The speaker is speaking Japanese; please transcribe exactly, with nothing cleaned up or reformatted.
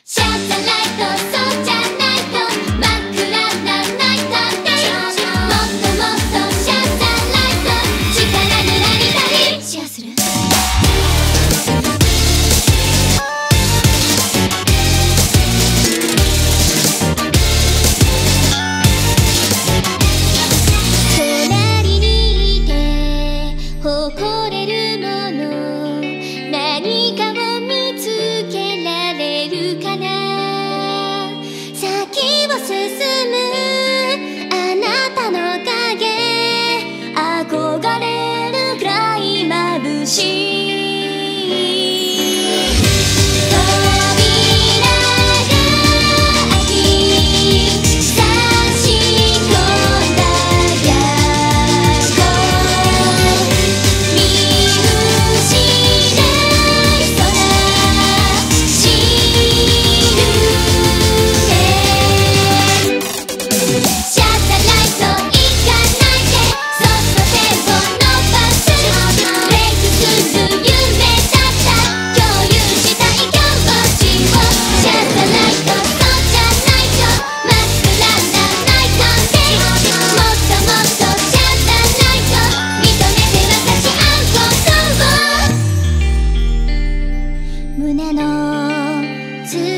シャッターライト、そうじゃないと真っ暗なナイトデイ。もっともっとシャッターライト、力になりたい。シェアする？隣にいて誇れるもの、何かを見つけられるかな。先を進むあなたの影、憧れるくらい眩しい。扉が開き差し込んだやっと見失いそうなシルエット。シャッターライト行かないで、そっと手を伸ばす。ブレイクする夢だった共有したい気持ちを。シャッターライト、そうじゃないと真っ暗なナイトデイ。もっともっとシャッターライト、認めて分かち合うことを。胸の